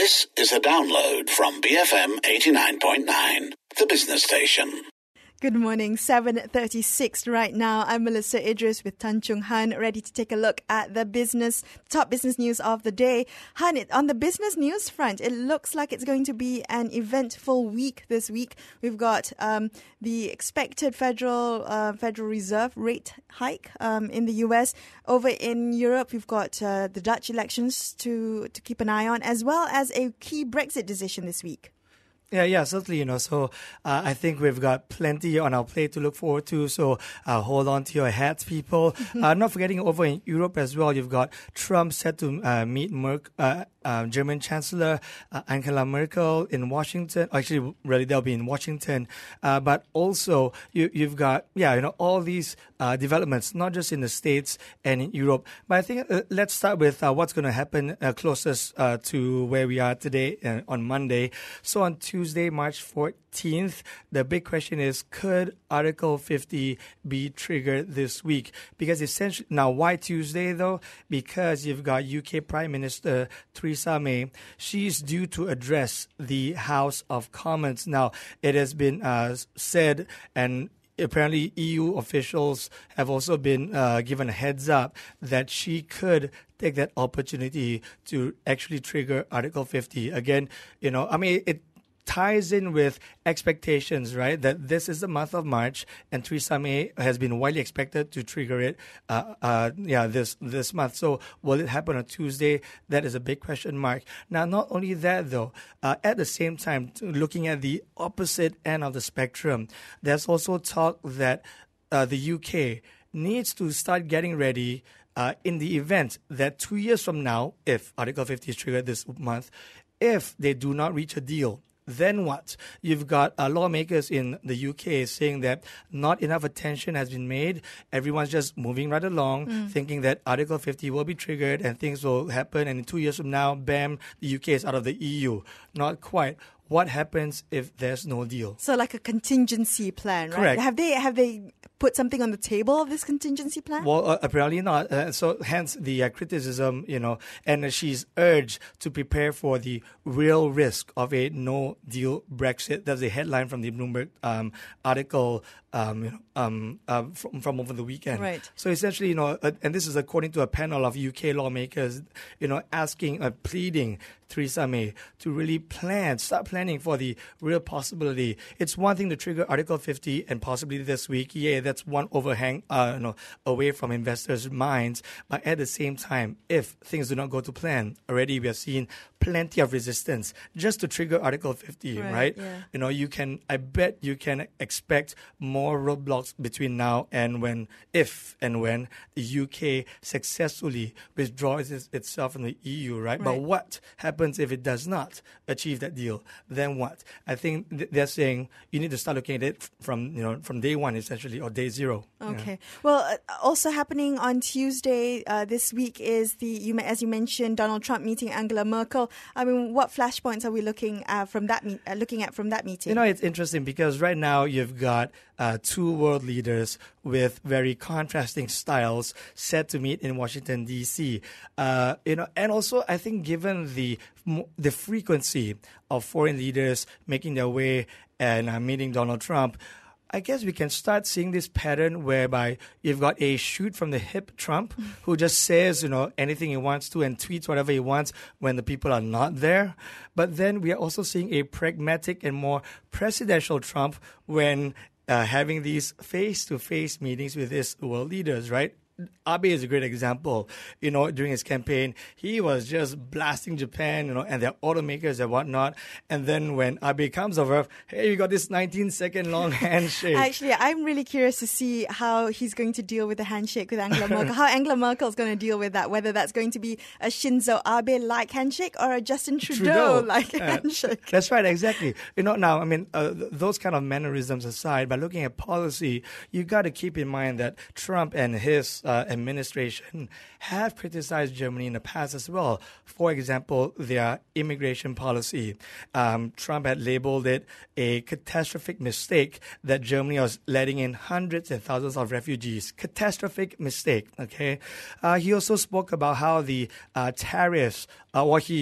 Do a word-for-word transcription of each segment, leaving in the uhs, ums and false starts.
This is a download from B F M eighty-nine point nine, the business station. Good morning, seven thirty-six right now. I'm Melissa Idris with Tan Chung Han, ready to take a look at the business, top business news of the day. Han, on the business news front, it looks like it's going to be an eventful week this week. We've got um, the expected Federal uh, Federal Reserve rate hike um, in the U S. Over in Europe, we've got uh, the Dutch elections to, to keep an eye on, as well as a key Brexit decision this week. Yeah, yeah, certainly, you know, so uh, I think we've got plenty on our plate to look forward to, so uh, hold on to your hats, people. uh, not forgetting over in Europe as well, you've got Trump set to uh, meet Merk, uh, uh, German Chancellor uh, Angela Merkel in Washington. Actually, really, they'll be in Washington. Uh, but also, you, you've got, yeah, you know, all these uh, developments, not just in the States and in Europe. But I think uh, let's start with uh, what's going to happen uh, closest uh, to where we are today uh, on Monday. So on Tuesday, March fourteenth, the big question is, could Article fifty be triggered this week? Because essentially, now why Tuesday though? Because you've got U K Prime Minister Theresa May. She's due to address the House of Commons. Now, it has been uh, said, and apparently E U officials have also been uh, given a heads up that she could take that opportunity to actually trigger Article fifty. Again, you know, I mean, it ties in with expectations, right? That this is the month of March, and Theresa May has been widely expected to trigger it, uh, uh, yeah, this this month. So will it happen on Tuesday? That is a big question mark. Now, not only that though, uh, at the same time, looking at the opposite end of the spectrum, there's also talk that uh, the U K needs to start getting ready uh, in the event that two years from now, if Article fifty is triggered this month, if they do not reach a deal, then what? You've got uh, lawmakers in the U K saying that not enough attention has been made. Everyone's just moving right along, mm. thinking that Article fifty will be triggered and things will happen. And in two years from now, bam, the U K is out of the E U. Not quite. What happens if there's no deal? So like a contingency plan, right? Correct. Have they have they put something on the table of this contingency plan? Well, uh, apparently not. Uh, so hence the uh, criticism, you know, and uh, she's urged to prepare for the real risk of a no-deal Brexit. That's a headline from the Bloomberg um, article um, you know, um, uh, from, from over the weekend. Right. So essentially, you know, uh, and this is according to a panel of U K lawmakers, you know, asking, uh, pleading Theresa May to really plan, start planning for the real possibility. It's one thing to trigger Article fifty and possibly this week. Yeah, that's one overhang uh, you know, away from investors' minds. But at the same time, if things do not go to plan, already we have seen plenty of resistance just to trigger Article fifty, right? right? Yeah. You know, you can, I bet you can expect more roadblocks between now and when, if and when the U K successfully withdraws its, itself from the E U, right? right? But what happens if it does not achieve that deal? Then what? I think th- they're saying you need to start looking at it from, you know, from day one, essentially, or day zero. Okay. Yeah. Well, uh, also happening on Tuesday uh, this week is the, you as you mentioned, Donald Trump meeting Angela Merkel. I mean, what flashpoints are we looking at from that me- uh, looking at from that meeting? You know, it's interesting because right now you've got uh, two world leaders with very contrasting styles set to meet in Washington, D C. Uh, you know, and also I think given the the frequency of foreign leaders making their way and uh, meeting Donald Trump, I guess we can start seeing this pattern whereby you've got a shoot from the hip Trump who just says, you know, anything he wants to and tweets whatever he wants when the people are not there. But then we are also seeing a pragmatic and more presidential Trump when uh, having these face-to-face meetings with his world leaders, right? Abe is a great example. You know, during his campaign, he was just blasting Japan, you know, and their automakers and whatnot. And then when Abe comes over, hey, you got this nineteen second long handshake. Actually, I'm really curious to see how he's going to deal with the handshake with Angela Merkel. How Angela Merkel is going to deal with that. Whether that's going to be a Shinzo Abe-like handshake or a Justin Trudeau-like Trudeau. handshake. Uh, that's right, exactly. You know, now, I mean, uh, th- those kind of mannerisms aside, by looking at policy, you got to keep in mind that Trump and his uh, administration have criticized Germany in the past as well. For example, their immigration policy. Um, Trump had labeled it a catastrophic mistake that Germany was letting in hundreds and thousands of refugees. Catastrophic mistake, okay? Uh, he also spoke about how the uh, tariffs, uh, what he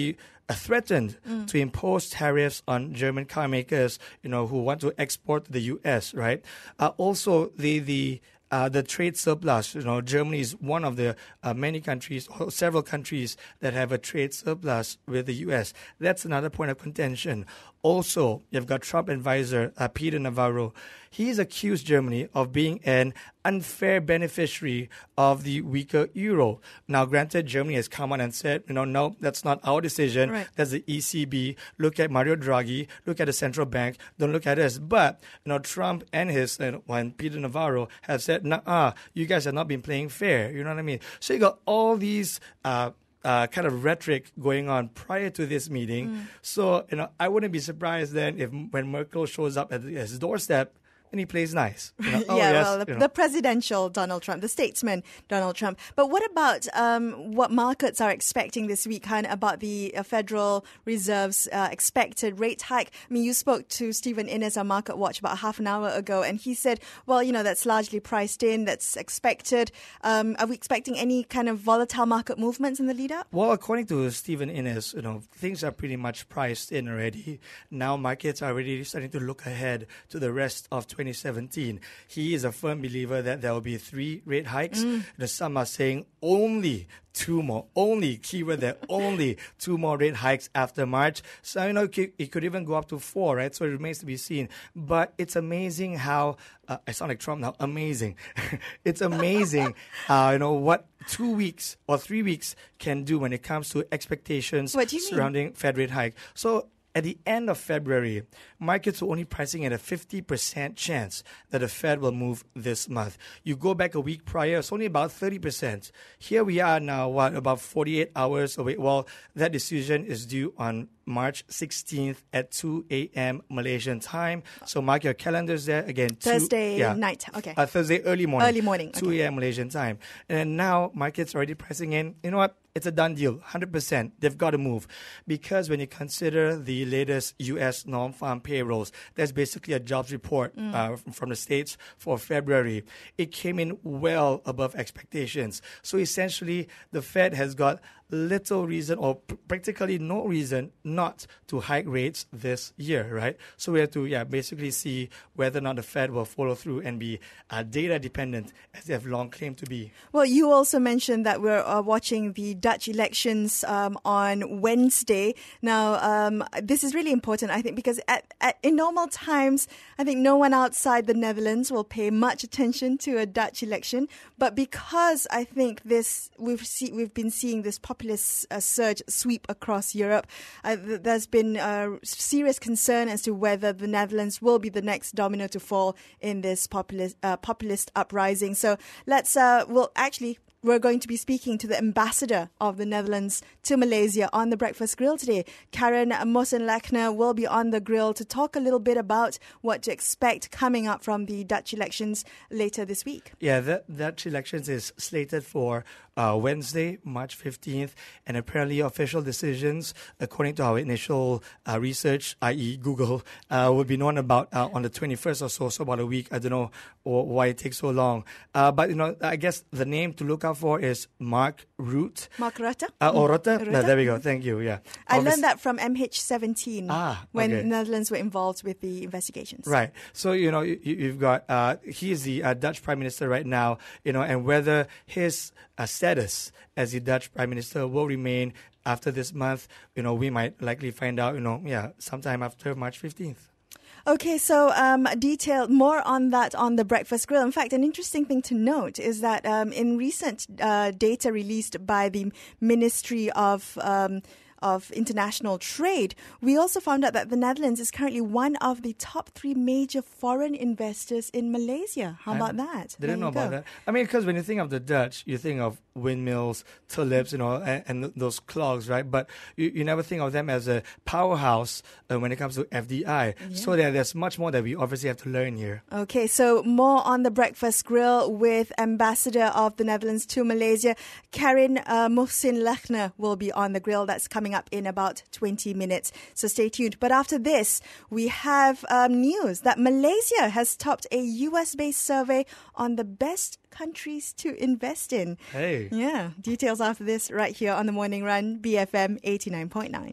uh, threatened mm. to impose tariffs on German car makers, you know, who want to export to the U S, right? Uh, also, the the Uh, the trade surplus, you know, Germany is one of the uh, many countries, or several countries that have a trade surplus with the U S. That's another point of contention. Also, you've got Trump advisor uh, Peter Navarro. He's accused Germany of being an unfair beneficiary of the weaker euro. Now, granted, Germany has come on and said, you know, no, that's not our decision. Right. That's the E C B. Look at Mario Draghi. Look at the central bank. Don't look at us. But, you know, Trump and his, you know, and Peter Navarro have said, nah, you guys have not been playing fair. You know what I mean? So you got all these uh, uh, kind of rhetoric going on prior to this meeting. Mm. So, you know, I wouldn't be surprised then if when Merkel shows up at his doorstep, and he plays nice. You know, oh, yeah, yes, well, the, you know. the presidential Donald Trump, the statesman Donald Trump. But what about um, what markets are expecting this week, Han, about the uh, Federal Reserve's uh, expected rate hike? I mean, you spoke to Stephen Innes on Market Watch about half an hour ago, and he said, well, you know, that's largely priced in, that's expected. Um, are we expecting any kind of volatile market movements in the lead up? Well, according to Stephen Innes, you know, things are pretty much priced in already. Now markets are already starting to look ahead to the rest of twenty seventeen. He is a firm believer that there will be three rate hikes. Mm. The some are saying only two more, only, keyword there, only two more rate hikes after March. So, you know, it could even go up to four, right? So it remains to be seen. But it's amazing how, uh, I sound like Trump now, amazing. It's amazing, uh, you know, what two weeks or three weeks can do when it comes to expectations surrounding mean? Fed rate hike. So, at the end of February, markets were only pricing at a fifty percent chance that the Fed will move this month. You go back a week prior, it's only about thirty percent. Here we are now, what, about forty-eight hours away. Well, that decision is due on March sixteenth at two a.m. Malaysian time. So mark your calendars there. Again, Thursday two, yeah, night. Okay. Uh, Thursday early morning. Early morning. two a.m. Okay. Malaysian time. And now markets are already pricing in. You know what? It's a done deal, one hundred percent. They've got to move. Because when you consider the latest U S non-farm payrolls, that's basically a jobs report mm. uh, from the States for February. It came in well above expectations. So essentially, the Fed has got little reason or p- practically no reason not to hike rates this year, right? So we have to, yeah, basically see whether or not the Fed will follow through and be uh, data dependent as they have long claimed to be. Well, you also mentioned that we're uh, watching the Dutch elections um, on Wednesday. Now, um, this is really important, I think, because at, at, in normal times, I think no one outside the Netherlands will pay much attention to a Dutch election. But because I think this, we've see, we've been seeing this populist uh, surge sweep across Europe, uh, th- there's been uh, serious concern as to whether the Netherlands will be the next domino to fall in this populist uh, populist uprising. So let's, uh, we'll actually. We're going to be speaking to the ambassador of the Netherlands to Malaysia on the Breakfast Grill today. Karen Mossenlechner will be on the grill to talk a little bit about what to expect coming up from the Dutch elections later this week. Yeah, the Dutch elections is slated for uh, Wednesday, March fifteenth, and apparently official decisions, according to our initial uh, research, that is. Google, uh, will be known about uh, on the twenty-first or so, so about a week. I don't know why it takes so long. Uh, but, you know, I guess the name to look out for is Mark Rutte. Mark Rutte? Uh, oh, Rutte? Rutte? No, there we go. Thank you. Yeah. I Obvious- learned that from M H seventeen ah, when okay. the Netherlands were involved with the investigations. Right. So, you know, you, you've got, uh, he is the uh, Dutch Prime Minister right now, you know, and whether his uh, status as the Dutch Prime Minister will remain after this month, you know, we might likely find out, you know, yeah, sometime after March fifteenth. Okay, so um, detail more on that on the Breakfast Grill. In fact, an interesting thing to note is that um, in recent uh, data released by the Ministry of um, of International Trade, we also found out that the Netherlands is currently one of the top three major foreign investors in Malaysia. How about I that? Didn't know about that. I mean, because when you think of the Dutch, you think of windmills, tulips, you know, and, and those clogs, right? But you, you never think of them as a powerhouse uh, when it comes to F D I. Yeah. So there, there's much more that we obviously have to learn here. Okay, so more on the Breakfast Grill with Ambassador of the Netherlands to Malaysia, Karen uh, Mossenlechner will be on the grill. That's coming up in about twenty minutes. So stay tuned. But after this, we have um, news that Malaysia has topped a U S-based survey on the best countries to invest in. Hey. Yeah. Details after this right here on The Morning Run, B F M eighty-nine point nine.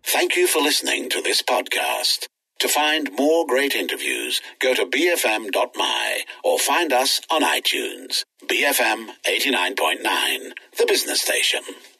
Thank you for listening to this podcast. To find more great interviews, go to b f m dot m y or find us on iTunes. B F M eighty-nine point nine, the business station.